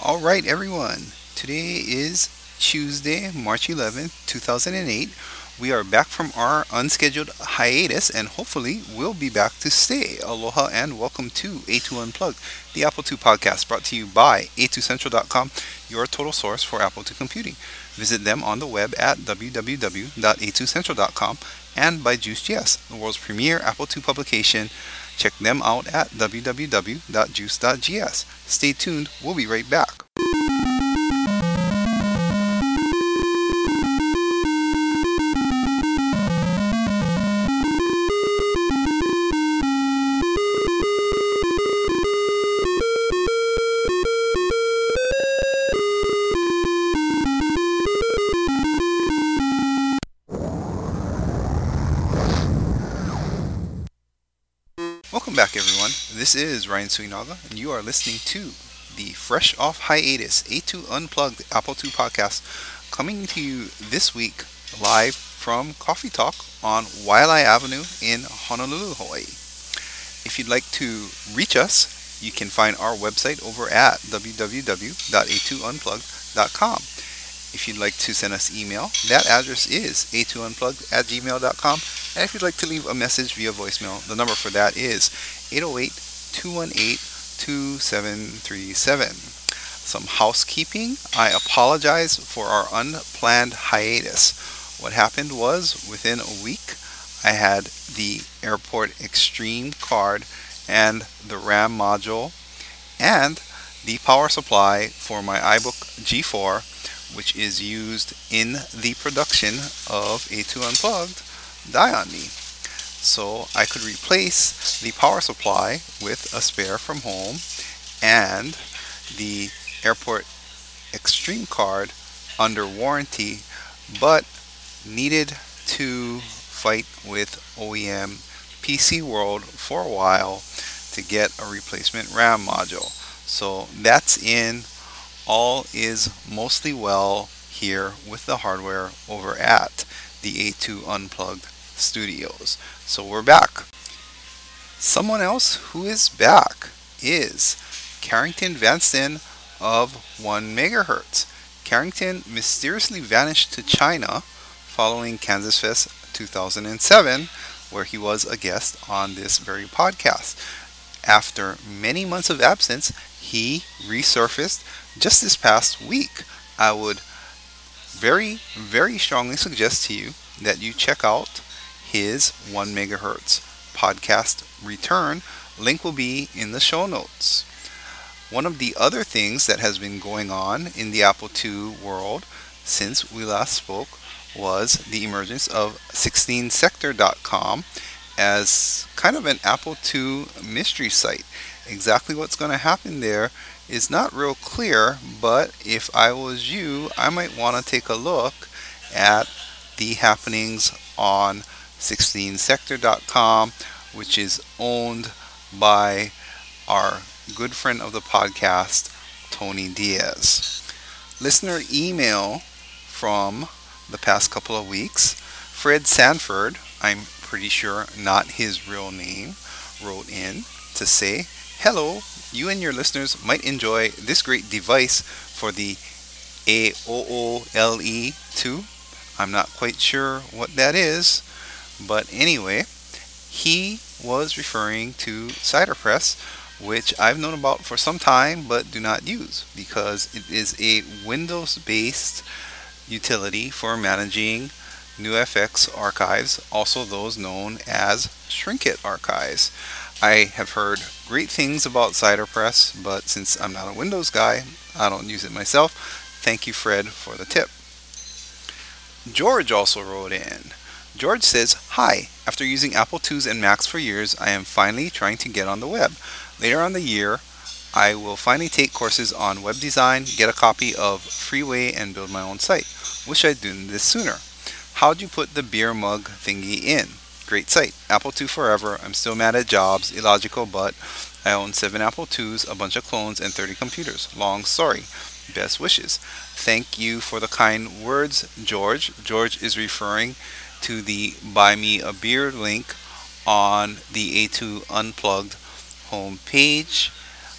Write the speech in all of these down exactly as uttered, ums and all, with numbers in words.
All right, everyone. Today is Tuesday, March eleventh, two thousand eight. We are back from our unscheduled hiatus and hopefully we'll be back to stay. Aloha and welcome to A two Unplugged, the Apple two podcast brought to you by A two Central dot com, your total source for Apple two computing. Visit them on the web at w w w dot a two central dot com and by JuiceGS, the world's premier Apple two publication. Check them out at w w w dot juice dot g s. Stay tuned, we'll be right back. Welcome back, everyone. This is Ryan Suinaga, and you are listening to the Fresh Off Hiatus A two Unplugged Apple two podcast, coming to you this week live from Coffee Talk on Waialae Avenue in Honolulu, Hawaii. If you'd like to reach us, you can find our website over at w w w dot a two unplugged dot com. If you'd like to send us email, that address is a two unplugged at gmail dot com. And if you'd like to leave a message via voicemail, the number for that is eight oh eight, two one eight, two seven three seven. Some housekeeping. I apologize for our unplanned hiatus. What happened was within a week, I had the Airport Extreme card and the RAM module and the power supply for my iBook G four, which is used in the production of A two Unplugged, die on me. So I could replace the power supply with a spare from home and the Airport Extreme card under warranty, but needed to fight with O E M P C World for a while to get a replacement RAM module. So that's in. All is mostly well here with the hardware over at the A two Unplugged Studios. So we're back. Someone else who is back is Carrington Vanston of one megahertz. Carrington mysteriously vanished to China following Kansas Fest two thousand seven, where he was a guest on this very podcast. After many months of absence, he resurfaced just this past week. I would very, very strongly suggest to you that you check out his one megahertz podcast return. Link will be in the show notes. One of the other things that has been going on in the Apple two world since we last spoke was the emergence of sixteen sector dot com as kind of an Apple two mystery site. Exactly what's going to happen there is not real clear, but if I was you, I might want to take a look at the happenings on sixteen sector dot com, which is owned by our good friend of the podcast, Tony Diaz. Listener email from the past couple of weeks. Fred Sanford, I'm pretty sure not his real name, wrote in to say, hello, you and your listeners might enjoy this great device for the A O O L E two. I'm not quite sure what that is, but anyway, he was referring to CiderPress, which I've known about for some time but do not use because it is a Windows-based utility for managing NewFX archives, also those known as Shrinkit archives. I have heard great things about CiderPress, but since I'm not a Windows guy, I don't use it myself. Thank you, Fred, for the tip. George also wrote in. George says, hi, after using Apple twos and Macs for years, I am finally trying to get on the web. Later on the year, I will finally take courses on web design, get a copy of Freeway, and build my own site. Wish I'd done this sooner. How'd you put the beer mug thingy in? Great site. Apple two forever. I'm still mad at Jobs. Illogical, but I own seven Apple twos, a bunch of clones, and thirty computers. Long story. Best wishes. Thank you for the kind words, George. George is referring to the Buy Me a Beer link on the A two Unplugged homepage.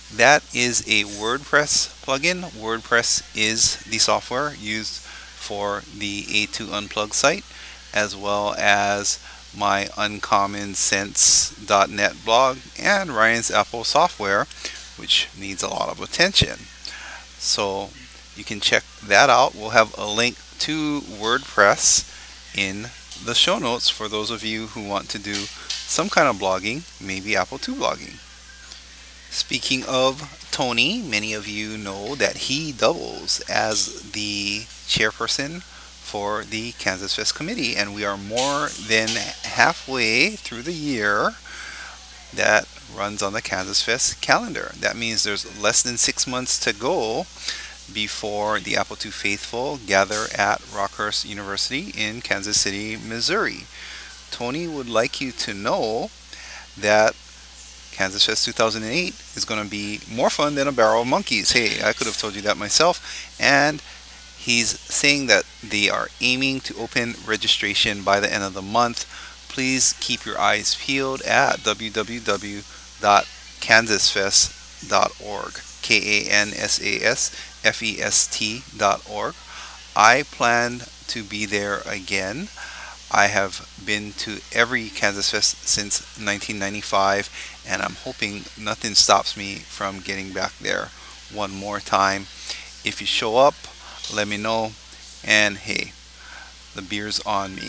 That is a WordPress plugin. WordPress is the software used for the A two Unplugged site, as well as my Uncommon Sense dot net blog and Ryan's Apple software, which needs a lot of attention. So you can check that out. We'll have a link to WordPress in the show notes for those of you who want to do some kind of blogging, maybe Apple two blogging. Speaking of Tony, many of you know that he doubles as the chairperson for the Kansas Fest committee, and we are more than halfway through the year that runs on the Kansas Fest calendar. That means there's less than six months to go before the Apple two faithful gather at Rockhurst University in Kansas City, Missouri. Tony would like you to know that Kansas Fest two thousand eight is going to be more fun than a barrel of monkeys. Hey, I could have told you that myself. And he's saying that they are aiming to open registration by the end of the month. Please keep your eyes peeled at w w w dot kansas fest dot org. K A N S A S F E S T dot org. I plan to be there again. I have been to every Kansas Fest since nineteen ninety-five, and I'm hoping nothing stops me from getting back there one more time. If you show up, let me know, and hey, the beer's on me.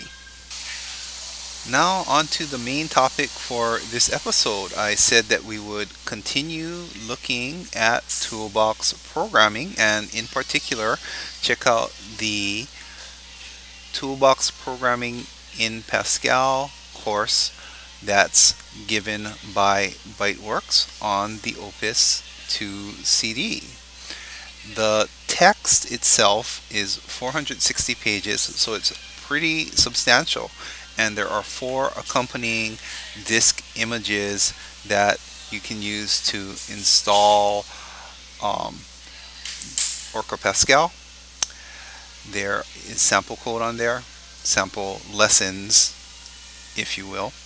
Now, on to the main topic for this episode. I said that we would continue looking at toolbox programming, and in particular, check out the toolbox programming in Pascal course that's given by Byteworks on the Opus two C D. The text itself is four hundred sixty pages, so it's pretty substantial, and there are four accompanying disk images that you can use to install um, Orca Pascal. There is sample code on there, sample lessons, if you will.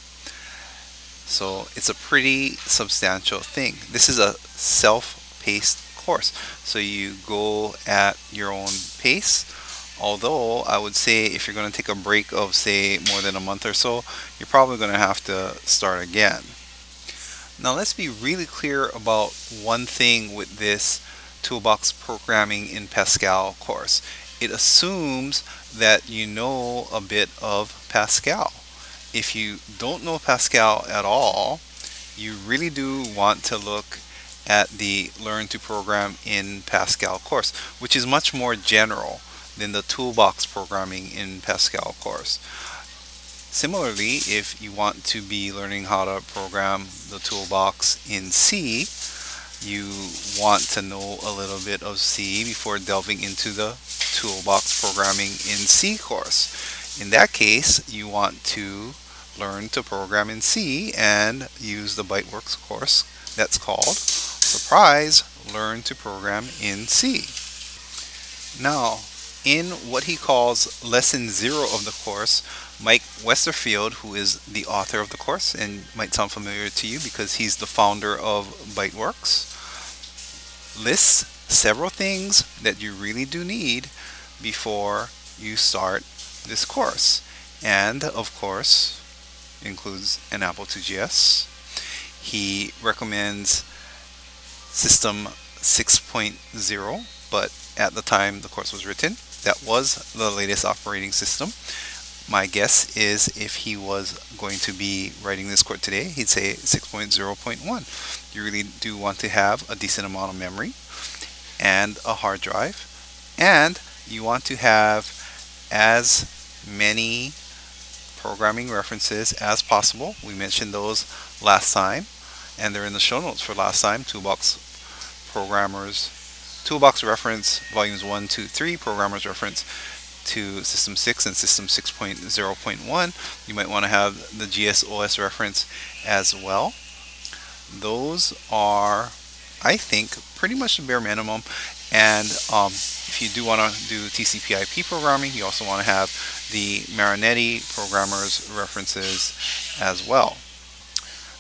So it's a pretty substantial thing. This is a self-paced course, so you go at your own pace. Although I would say if you're going to take a break of, say, more than a month or so, you're probably going to have to start again. Now let's be really clear about one thing with this Toolbox Programming in Pascal course. It assumes that you know a bit of Pascal. If you don't know Pascal at all, you really do want to look at the Learn to Program in Pascal course, which is much more general than the Toolbox Programming in Pascal course. Similarly, if you want to be learning how to program the toolbox in C, you want to know a little bit of C before delving into the Toolbox Programming in C course. In that case, you want to learn to program in C and use the Byteworks course that's called Surprise! Learn to Program in C. Now, in what he calls Lesson Zero of the course, Mike Westerfield, who is the author of the course and might sound familiar to you because he's the founder of Byteworks, lists several things that you really do need before you start this course. And, of course, includes an Apple two G S. He recommends System six point oh, but at the time the course was written, that was the latest operating system. My guess is if he was going to be writing this course today, he'd say six point oh point one. You really do want to have a decent amount of memory and a hard drive, and you want to have as many programming references as possible. We mentioned those last time, and they're in the show notes for last time. Toolbox Programmers, Toolbox Reference, Volumes one, two, three, Programmers Reference to System six and System six point oh point one. You might want to have the G S O S reference as well. Those are, I think, pretty much the bare minimum. And um, if you do want to do T C P I P programming, you also want to have the Marinetti Programmers references as well.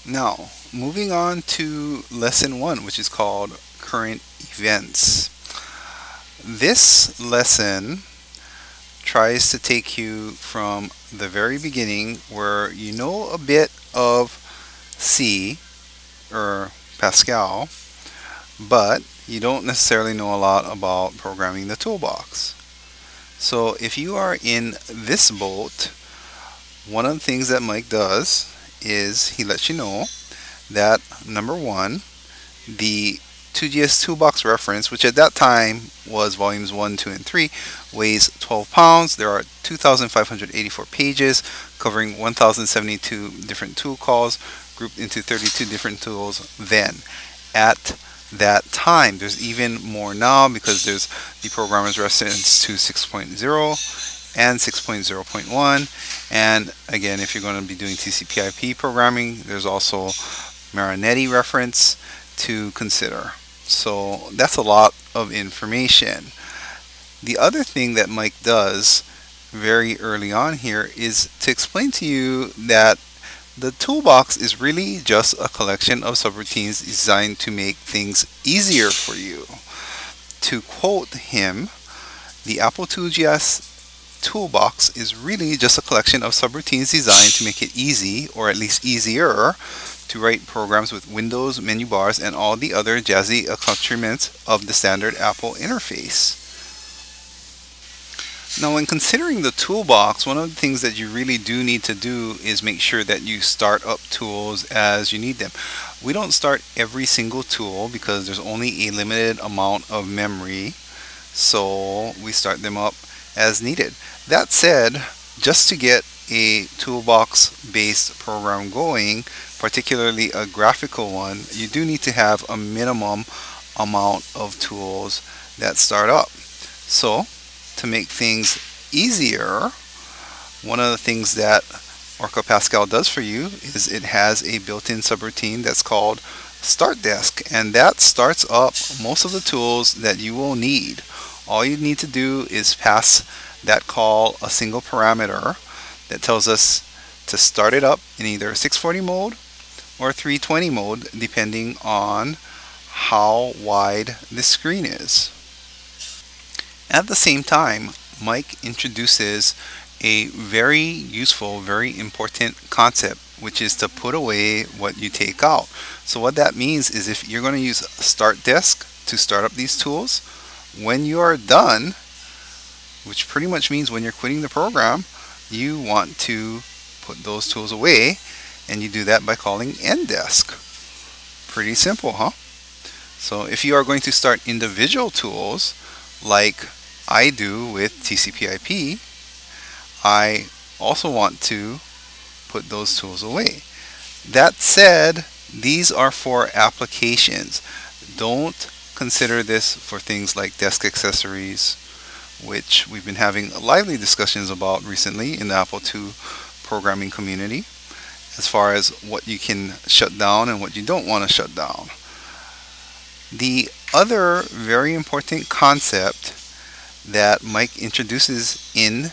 Now, moving on to lesson one, which is called current events. This lesson tries to take you from the very beginning where you know a bit of C or Pascal, but you don't necessarily know a lot about programming the toolbox. So if you are in this boat, one of the things that Mike does is he lets you know that number one, the two G S Toolbox reference, which at that time was volumes one, two, and three, weighs twelve pounds. There are two thousand five hundred eighty-four pages covering one thousand seventy-two different tool calls grouped into thirty-two different tools then. At that time, there's even more now because there's the programmer's reference to six point oh and six point oh point one. And again, if you're going to be doing T C P I P programming, there's also Marinetti reference to consider. So that's a lot of information. The other thing that Mike does very early on here is to explain to you that the toolbox is really just a collection of subroutines designed to make things easier for you. To quote him, the Apple two G S toolbox is really just a collection of subroutines designed to make it easy, or at least easier, to write programs with windows, menu bars, and all the other jazzy accoutrements of the standard Apple interface. Now, when considering the toolbox, one of the things that you really do need to do is make sure that you start up tools as you need them. We don't start every single tool because there's only a limited amount of memory, so we start them up as needed. That said, just to get a toolbox-based program going, particularly a graphical one, you do need to have a minimum amount of tools that start up. So, to make things easier, one of the things that Orca Pascal does for you is it has a built-in subroutine that's called Start Desk, and that starts up most of the tools that you will need. All you need to do is pass that call a single parameter that tells us to start it up in either six forty mode or three twenty mode, depending on how wide the screen is. At the same time, Mike introduces a very useful, very important concept, which is to put away what you take out. So what that means is if you're going to use Start Desk to start up these tools, when you are done, which pretty much means when you're quitting the program, you want to put those tools away, and you do that by calling End Desk. Pretty simple, huh? So if you are going to start individual tools, like I do with T C P I P, I also want to put those tools away. That said, these are for applications. Don't consider this for things like desk accessories, which we've been having lively discussions about recently in the Apple two programming community, as far as what you can shut down and what you don't want to shut down. The other very important concept that Mike introduces in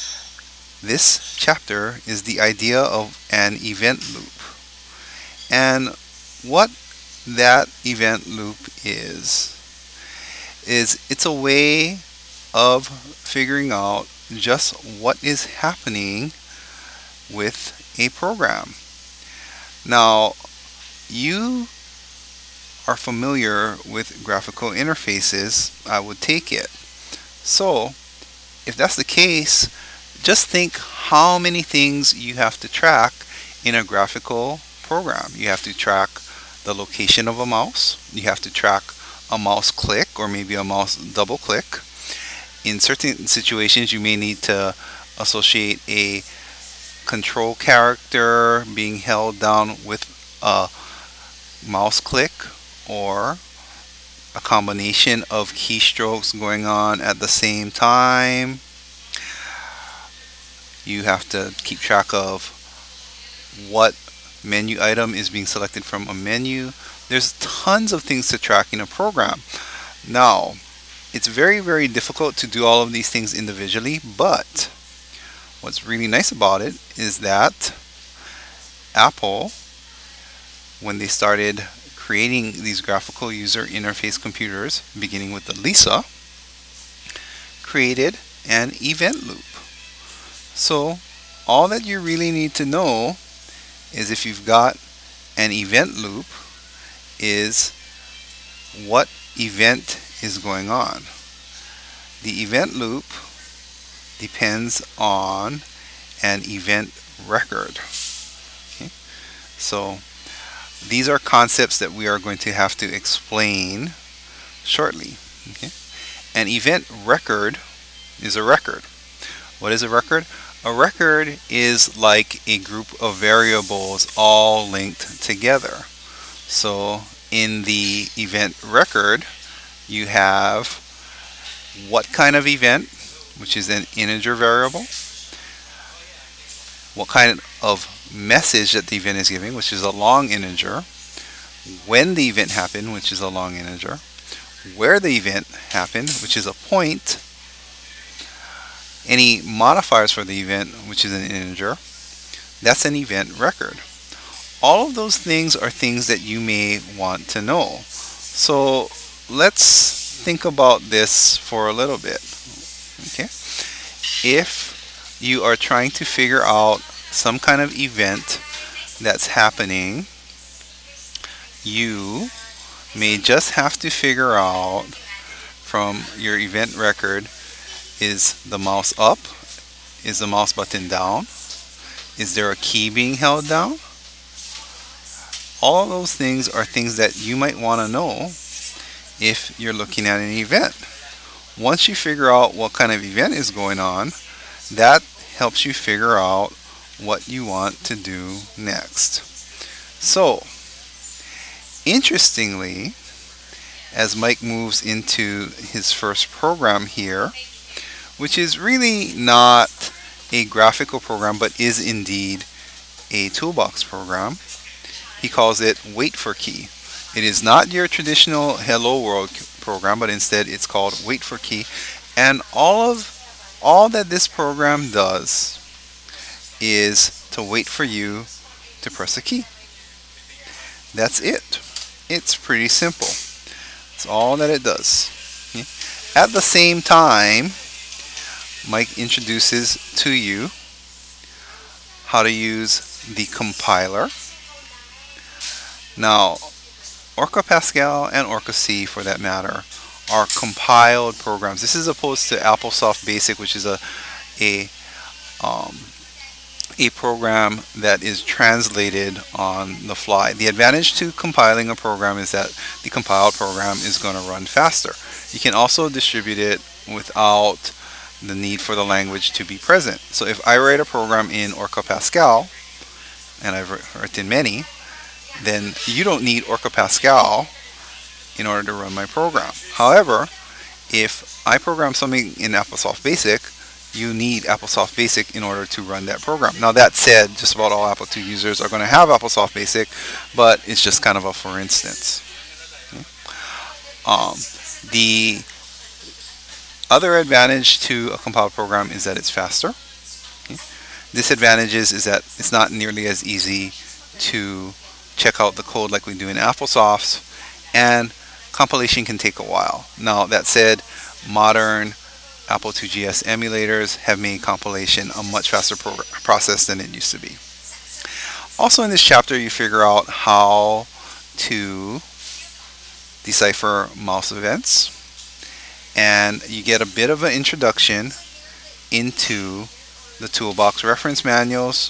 this chapter is the idea of an event loop. And what that event loop is, is it's a way of figuring out just what is happening with a program. Now, you are familiar with graphical interfaces, I would take it. So, if that's the case, just think how many things you have to track in a graphical program. You have to track the location of a mouse. You have to track a mouse click or maybe a mouse double click. In certain situations, you may need to associate a control character being held down with a mouse click, or a combination of keystrokes going on at the same time. You have to keep track of what menu item is being selected from a menu. There's tons of things to track in a program. Now, it's very, very difficult to do all of these things individually, but what's really nice about it is that Apple when they started creating these graphical user interface computers, beginning with the Lisa, created an event loop. So all that you really need to know is, if you've got an event loop, is what event is going on. The event loop depends on an event record. Okay? So these are concepts that we are going to have to explain shortly. Okay? An event record is a record. What is a record? A record is like a group of variables all linked together. So in the event record, you have what kind of event, which is an integer variable, what kind of message that the event is giving, which is a long integer, when the event happened, which is a long integer, where the event happened, which is a point, any modifiers for the event, which is an integer. That's an event record. All of those things are things that you may want to know. So let's think about this for a little bit. Okay? If you are trying to figure out some kind of event that's happening, you may just have to figure out from your event record, is the mouse up? Is the mouse button down? Is there a key being held down? All of those things are things that you might want to know if you're looking at an event. Once you figure out what kind of event is going on, that helps you figure out what you want to do next. So, interestingly, as Mike moves into his first program here, which is really not a graphical program but is indeed a toolbox program, he calls it Wait for Key. It is not your traditional Hello World program, but instead it's called Wait for Key. And all of all that this program does is to wait for you to press a key. That's it. It's pretty simple. That's all that it does. Okay? At the same time, Mike introduces to you how to use the compiler. Now, Orca Pascal and Orca C, for that matter, are compiled programs. This is opposed to AppleSoft Basic, which is a a um, a program that is translated on the fly. The advantage to compiling a program is that the compiled program is going to run faster. You can also distribute it without the need for the language to be present. So if I write a program in Orca Pascal, and I've written many, then you don't need Orca Pascal in order to run my program. However, if I program something in AppleSoft Basic, you need AppleSoft Basic in order to run that program. Now that said, just about all Apple two users are going to have AppleSoft Basic, but it's just kind of a for instance. Okay. Um, the other advantage to a compiled program is that it's faster. Okay. Disadvantages is that it's not nearly as easy to check out the code like we do in AppleSoft, and compilation can take a while. Now that said, modern Apple two G S emulators have made compilation a much faster pro- process than it used to be. Also in this chapter, you figure out how to decipher mouse events, and you get a bit of an introduction into the toolbox reference manuals.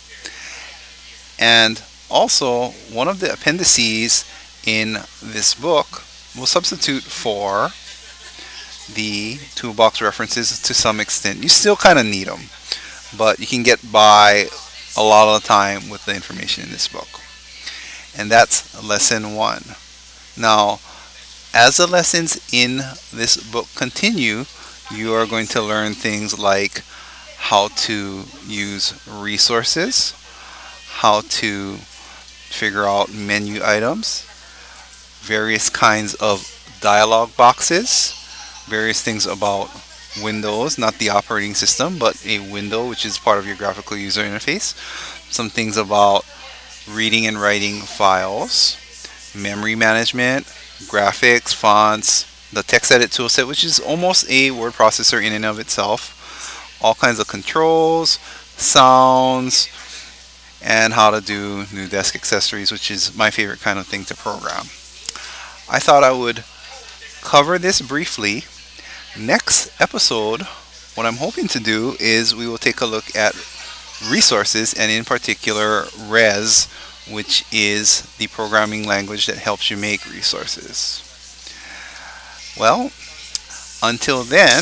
And also, one of the appendices in this book will substitute for the toolbox references to some extent. You still kind of need them, but you can get by a lot of the time with the information in this book. And that's lesson one. Now, as the lessons in this book continue, you are going to learn things like how to use resources, how to figure out menu items, various kinds of dialog boxes, various things about Windows, not the operating system, but a window, which is part of your graphical user interface. Some things about reading and writing files, memory management, graphics, fonts, the text edit toolset, which is almost a word processor in and of itself, all kinds of controls, sounds, and how to do new desk accessories, which is my favorite kind of thing to program. I thought I would cover this briefly. Next episode, what I'm hoping to do is we will take a look at resources, and in particular Res, which is the programming language that helps you make resources. Well, until then,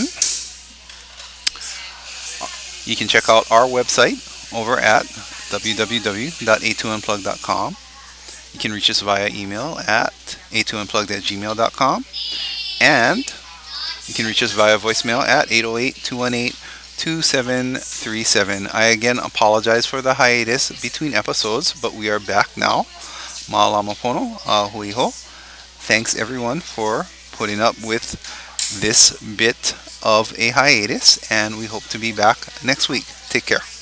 you can check out our website over at w w w dot a two unplugged dot com. You can reach us via email at a two unplugged at gmail dot com, and you can reach us via voicemail at eight oh eight, two one eight, two seven three seven. I again apologize for the hiatus between episodes, but we are back now. Ma'alamapono, ahuiho. Thanks everyone for putting up with this bit of a hiatus, and we hope to be back next week. Take care.